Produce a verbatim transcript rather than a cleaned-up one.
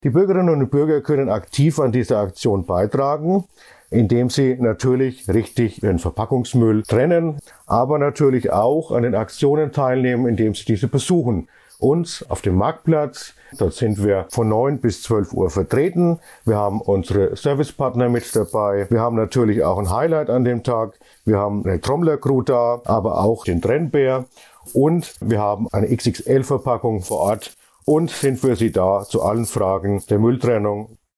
Die Bürgerinnen und Bürger können aktiv an dieser Aktion beitragen, indem sie natürlich richtig ihren Verpackungsmüll trennen, aber natürlich auch an den Aktionen teilnehmen, indem sie diese besuchen. Uns auf dem Marktplatz, dort sind wir von neun bis zwölf Uhr vertreten. Wir haben unsere Servicepartner mit dabei. Wir haben natürlich auch ein Highlight an dem Tag. Wir haben eine Trommler-Crew da, aber auch den Trennbär. Und wir haben eine X X L-Verpackung vor Ort und sind für Sie da zu allen Fragen der Mülltrennung.